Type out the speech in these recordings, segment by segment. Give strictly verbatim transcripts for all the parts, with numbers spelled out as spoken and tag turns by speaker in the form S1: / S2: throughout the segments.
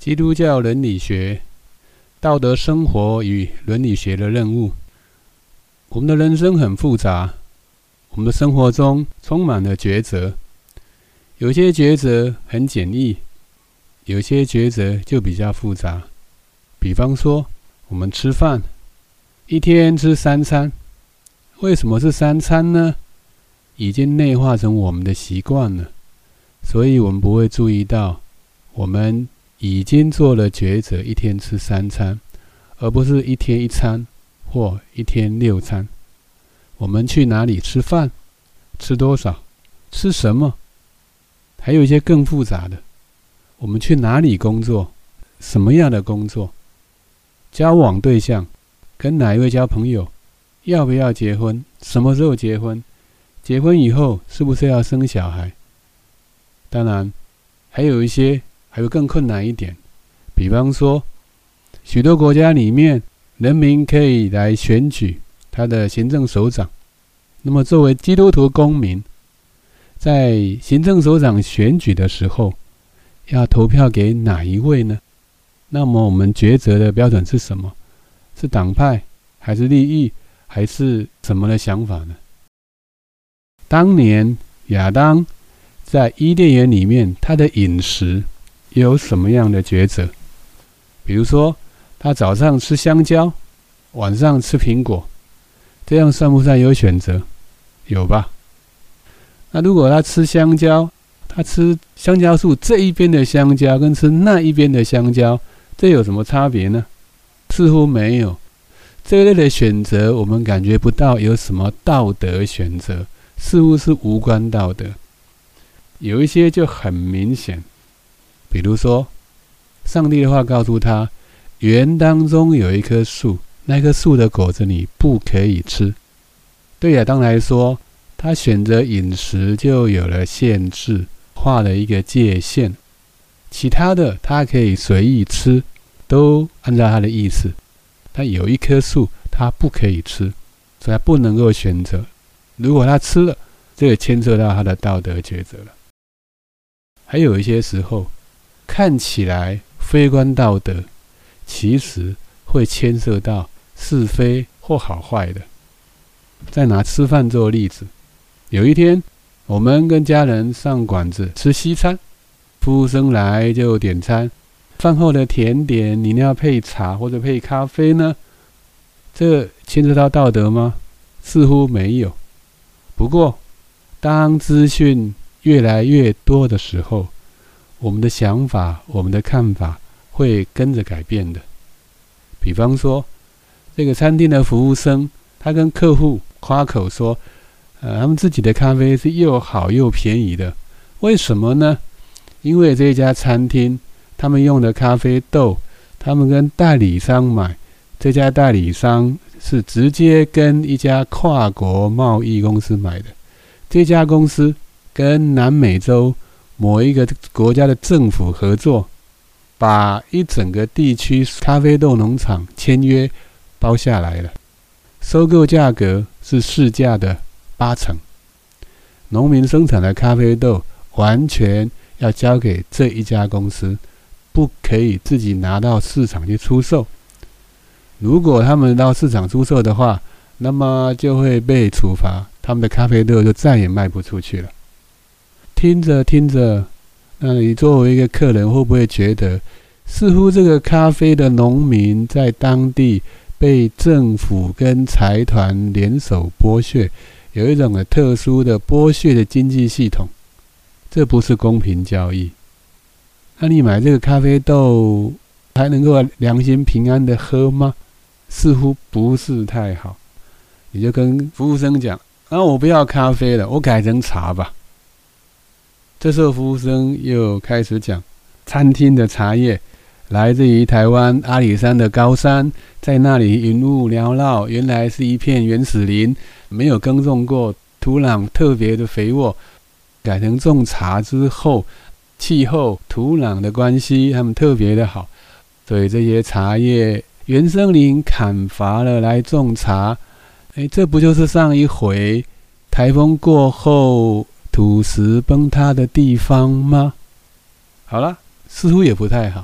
S1: 基督教伦理学、道德生活与伦理学的任务。我们的人生很复杂，我们的生活中充满了抉择，有些抉择很简易，有些抉择就比较复杂。比方说，我们吃饭，一天吃三餐，为什么是三餐呢？已经内化成我们的习惯了，所以我们不会注意到，我们已经做了抉择，一天吃三餐，而不是一天一餐或一天六餐。我们去哪里吃饭，吃多少，吃什么，还有一些更复杂的，我们去哪里工作，什么样的工作，交往对象，跟哪一位交朋友，要不要结婚，什么时候结婚，结婚以后是不是要生小孩。当然还有一些还有更困难一点，比方说许多国家里面人民可以来选举他的行政首长，那么作为基督徒公民，在行政首长选举的时候要投票给哪一位呢？那么我们抉择的标准是什么？是党派还是利益还是什么的想法呢？当年亚当在伊甸园里面，他的饮食有什么样的抉择？比如说他早上吃香蕉，晚上吃苹果，这样算不算有选择？有吧。那如果他吃香蕉，他吃香蕉树这一边的香蕉跟吃那一边的香蕉，这有什么差别呢？似乎没有。这一类的选择我们感觉不到有什么道德选择，似乎是无关道德。有一些就很明显，比如说上帝的话告诉他，园当中有一棵树，那棵树的果子你不可以吃。对亚当来说，他选择饮食就有了限制，画了一个界限，其他的他可以随意吃，都按照他的意思。但有一棵树他不可以吃，所以他不能够选择。如果他吃了，这也牵涉到他的道德抉择了。还有一些时候看起来非关道德，其实会牵涉到是非或好坏的。再拿吃饭做例子，有一天我们跟家人上馆子吃西餐，服务生来就点餐，饭后的甜点你要配茶或者配咖啡呢？这牵涉到道德吗？似乎没有。不过当资讯越来越多的时候，我们的想法，我们的看法会跟着改变的。比方说这个餐厅的服务生，他跟客户夸口说呃，他们自己的咖啡是又好又便宜的。为什么呢？因为这家餐厅他们用的咖啡豆，他们跟代理商买，这家代理商是直接跟一家跨国贸易公司买的，这家公司跟南美洲某一个国家的政府合作，把一整个地区咖啡豆农场签约包下来了，收购价格是市价的八成，农民生产的咖啡豆完全要交给这一家公司，不可以自己拿到市场去出售。如果他们到市场出售的话，那么就会被处罚，他们的咖啡豆就再也卖不出去了。听着听着，那你作为一个客人会不会觉得，似乎这个咖啡的农民在当地被政府跟财团联手剥削，有一种的特殊的剥削的经济系统，这不是公平交易。那你买这个咖啡豆还能够良心平安的喝吗？似乎不是太好。你就跟服务生讲，啊，我不要咖啡了，我改成茶吧。这时候服务生又开始讲，餐厅的茶叶来自于台湾阿里山的高山，在那里云雾缭绕，原来是一片原始林，没有耕种过，土壤特别的肥沃，改成种茶之后，气候土壤的关系他们特别的好，所以这些茶叶原生林砍伐了来种茶。诶，这不就是上一回台风过后土石崩塌的地方吗？好了，似乎也不太好。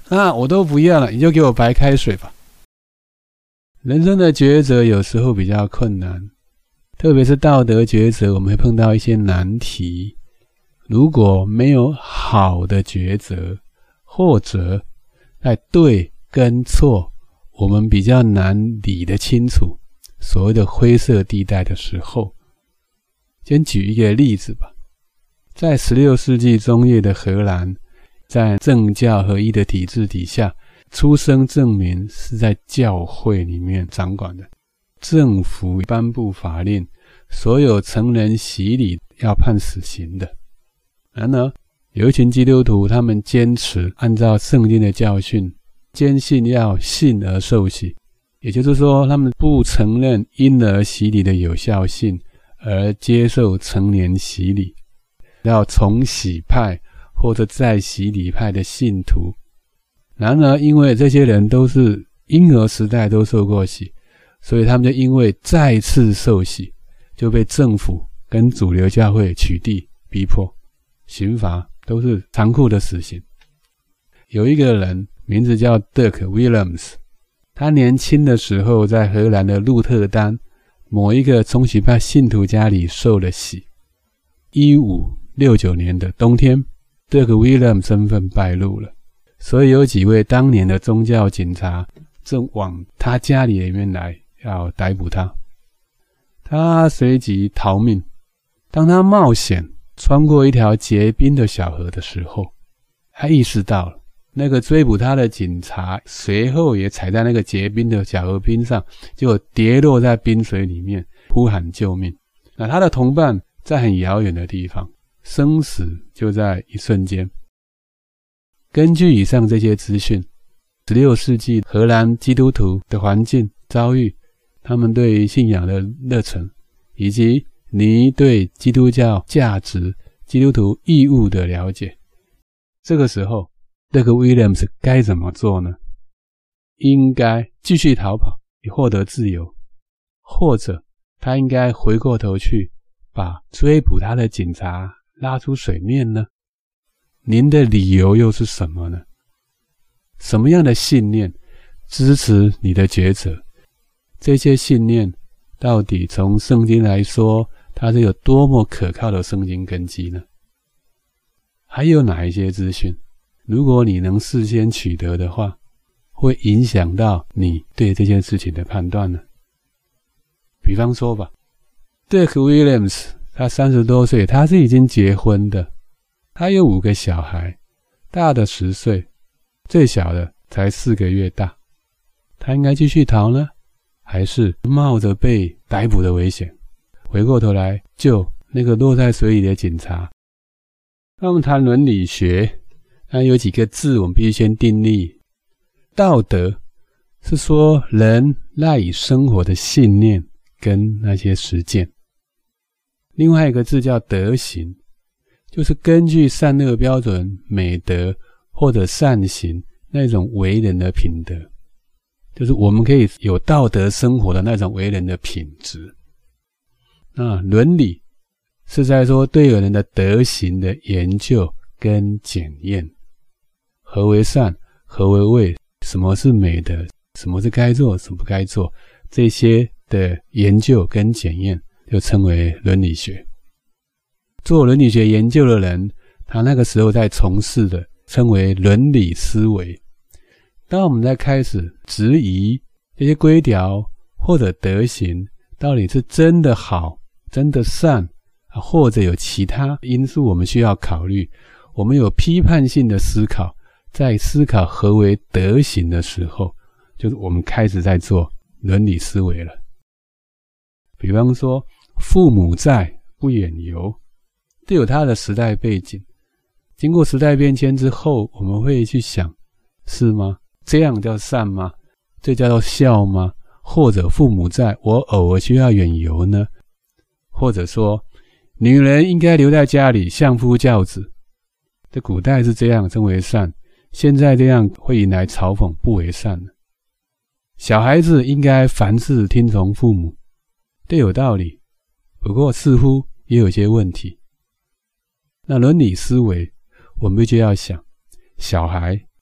S1: 啊，我都不要了，你就给我白开水吧。人生的抉择有时候比较困难，特别是道德抉择，我们会碰到一些难题。如果没有好的抉择，或者在对跟错，我们比较难理得清楚所谓的灰色地带的时候，先举一个例子吧。在十六世纪中叶的荷兰，在政教合一的体制底下，出生证明是在教会里面掌管的。政府颁布法令，所有成人洗礼要判死刑的。然而有一群基督徒，他们坚持按照圣经的教训，坚信要信而受洗，也就是说他们不承认婴儿洗礼的有效性，而接受成年洗礼，要重洗派或者再洗礼派的信徒。然而因为这些人都是婴儿时代都受过洗，所以他们就因为再次受洗就被政府跟主流教会取缔逼迫，刑罚都是残酷的死刑。有一个人名字叫 Dirk Willems， 他年轻的时候在荷兰的鹿特丹某一个重洗派信徒家里受了洗。一五六九年的冬天， Dirk Willems 身份败露了，所以有几位当年的宗教警察正往他家里里面来要逮捕他。他随即逃命。当他冒险穿过一条结冰的小河的时候，他意识到了那个追捕他的警察随后也踩在那个结冰的小河冰上，结果跌落在冰水里面，呼喊救命。那他的同伴在很遥远的地方，生死就在一瞬间。根据以上这些资讯，十六世纪荷兰基督徒的环境遭遇，他们对信仰的热忱，以及你对基督教价值、基督徒义务的了解，这个时候这个 Willems 该怎么做呢？应该继续逃跑以获得自由，或者他应该回过头去把追捕他的警察拉出水面呢？您的理由又是什么呢？什么样的信念支持你的抉择？这些信念到底从圣经来说，它是有多么可靠的圣经根基呢？还有哪一些资讯，如果你能事先取得的话，会影响到你对这件事情的判断呢？比方说吧， Dirk Willems 他三十多岁，他是已经结婚的，他有五个小孩，大的十岁，最小的才四个月大。他应该继续逃呢，还是冒着被逮捕的危险回过头来救那个落在水里的警察？那我们谈伦理学，那有几个字我们必须先定义。道德是说人赖以生活的信念跟那些实践。另外一个字叫德行，就是根据善恶标准、美德或者善行那种为人的品德，就是我们可以有道德生活的那种为人的品质。那伦理是在说对人的德行的研究跟检验，何为善，何为伪，什么是美德，什么是该做，什么不该做，这些的研究跟检验就称为伦理学。做伦理学研究的人，他那个时候在从事的称为伦理思维。当我们在开始质疑这些规条或者德行到底是真的好，真的善，或者有其他因素我们需要考虑，我们有批判性的思考，在思考何为德行的时候，就是我们开始在做伦理思维了。比方说父母在不远游，这有它的时代背景，经过时代变迁之后，我们会去想，是吗？这样叫善吗？这叫做孝吗？或者父母在，我偶尔需要远游呢？或者说女人应该留在家里相夫教子，在古代是这样称为善，现在这样会引来嘲讽，不为善。小孩子应该凡事听从父母，这有道理，不过似乎也有些问题。那伦理思维我们就要想，小孩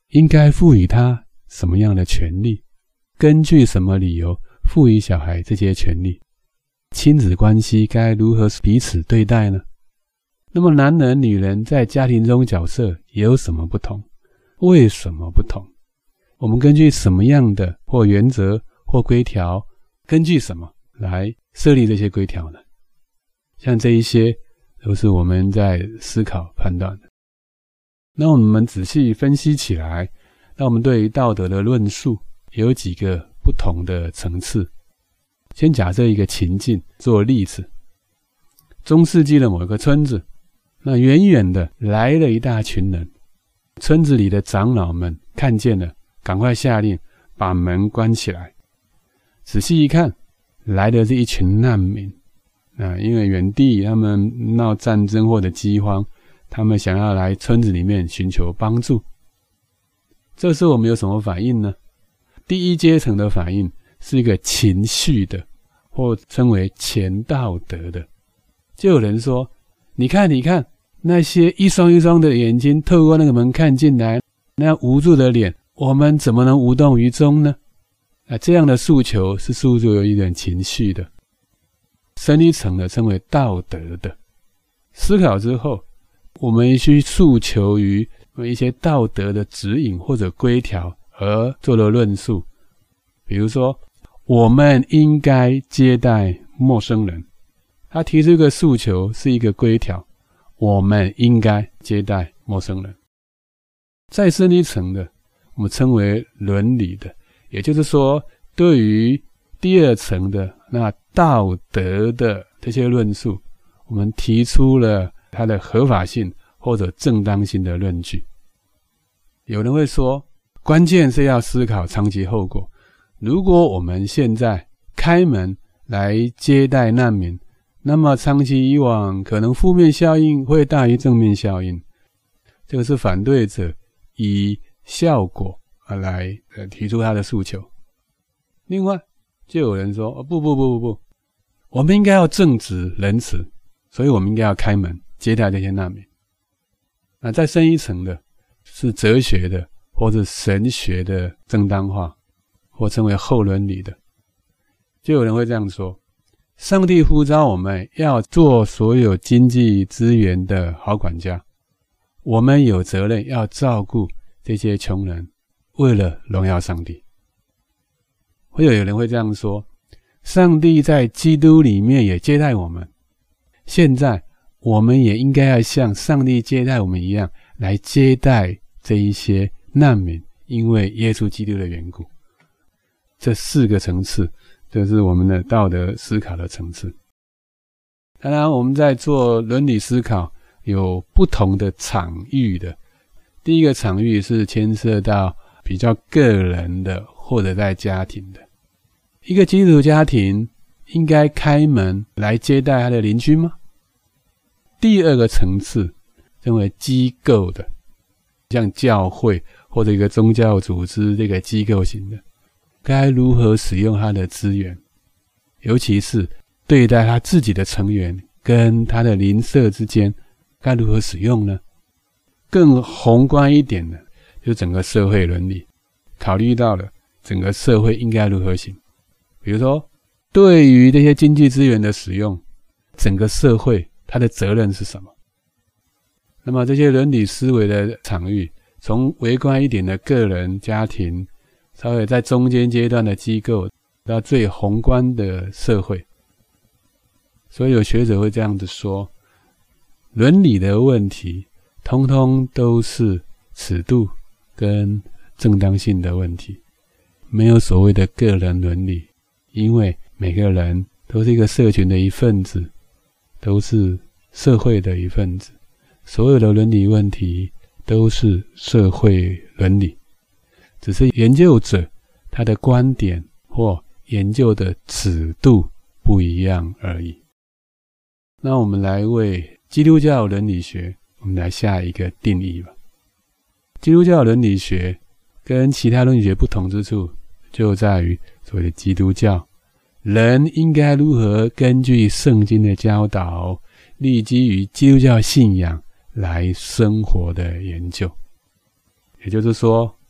S1: 应该赋予他什么样的权利，根据什么理由赋予小孩这些权利，亲子关系该如何彼此对待呢？那么男人女人在家庭中角色也有什么不同？为什么不同？我们根据什么样的或原则或规条，根据什么来设立这些规条呢？像这一些都是我们在思考判断的。那我们仔细分析起来，那我们对于道德的论述也有几个不同的层次。先假设一个情境做例子，中世纪的某一个村子，那远远的来了一大群人，村子里的长老们看见了，赶快下令把门关起来。仔细一看，来的是一群难民。那因为远地他们闹战争或者饥荒，他们想要来村子里面寻求帮助。这时候我们有什么反应呢？第一阶层的反应是一个情绪的，或称为前道德的。就有人说，你看你看，那些一双一双的眼睛透过那个门看进来，那样无助的脸，我们怎么能无动于衷呢？啊，这样的诉求是诉诸有一点情绪的。深一层的称为道德的。思考之后，我们需诉求于一些道德的指引或者规条而做了论述。比如说，我们应该接待陌生人。他提出一个诉求是一个规条，我们应该接待陌生人。再深一层的，我们称为伦理的，也就是说，对于第二层的那道德的这些论述，我们提出了它的合法性或者正当性的论据。有人会说，关键是要思考长期后果。如果我们现在开门来接待难民，那么长期以往可能负面效应会大于正面效应。这个是反对者以效果来提出他的诉求。另外就有人说，哦，不不不不不，我们应该要正直仁慈，所以我们应该要开门接待这些难民。那再深一层的是哲学的或者神学的正当化，或称为后伦理的。就有人会这样说，上帝呼召我们要做所有经济资源的好管家，我们有责任要照顾这些穷人，为了荣耀上帝。会有人会这样说，上帝在基督里面也接待我们，现在我们也应该要像上帝接待我们一样来接待这一些难民，因为耶稣基督的缘故。这四个层次，这是我们的道德思考的层次。当然我们在做伦理思考有不同的场域的。第一个场域是牵涉到比较个人的或者在家庭的。一个基督徒家庭应该开门来接待他的邻居吗？第二个层次称为机构的，像教会或者一个宗教组织，这个机构型的，该如何使用他的资源，尤其是对待他自己的成员跟他的邻舍之间该如何使用呢？更宏观一点的就是整个社会伦理，考虑到了整个社会应该如何行。比如说对于这些经济资源的使用，整个社会它的责任是什么？那么这些伦理思维的场域，从微观一点的个人家庭，稍微在中间阶段的机构，到最宏观的社会。所以有学者会这样子说，伦理的问题通通都是尺度跟正当性的问题，没有所谓的个人伦理，因为每个人都是一个社群的一份子，都是社会的一份子，所有的伦理问题都是社会伦理，只是研究者他的观点或研究的尺度不一样而已。那我们来为基督教伦理学我们来下一个定义吧。基督教伦理学跟其他伦理学不同之处，就在于所谓的基督教人应该如何根据圣经的教导，立基于基督教信仰来生活的研究。也就是说，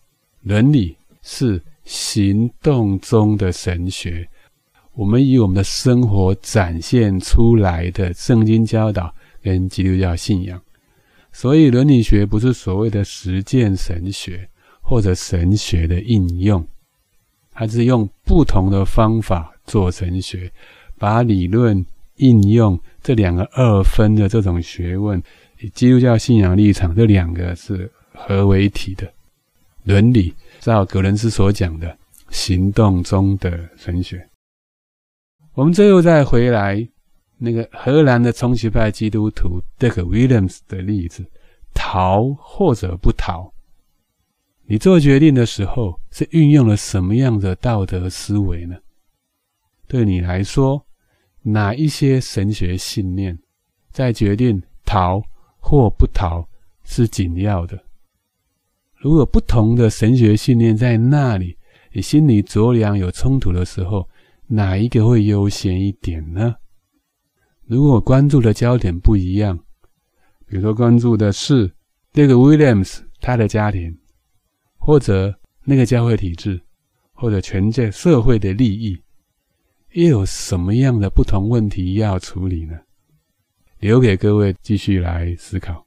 S1: 伦理是行动中的神学，我们以我们的生活展现出来的圣经教导跟基督教信仰。所以伦理学不是所谓的实践神学或者神学的应用，它是用不同的方法做神学，把理论应用这两个二分的这种学问，以基督教信仰立场，这两个是合为一体的。伦理照葛伦斯所讲的行动中的神学。我们最后再回来那个荷兰的冲击派基督徒 Dick Williams 的例子，逃或者不逃，你做决定的时候是运用了什么样的道德思维呢？对你来说，哪一些神学信念在决定逃或不逃是紧要的？如果不同的神学信念在那里，你心里着凉有冲突的时候，哪一个会优先一点呢？如果关注的焦点不一样，比如说关注的是这个 Williams 他的家庭，或者那个教会体制，或者全界社会的利益，又有什么样的不同问题要处理呢？留给各位继续来思考。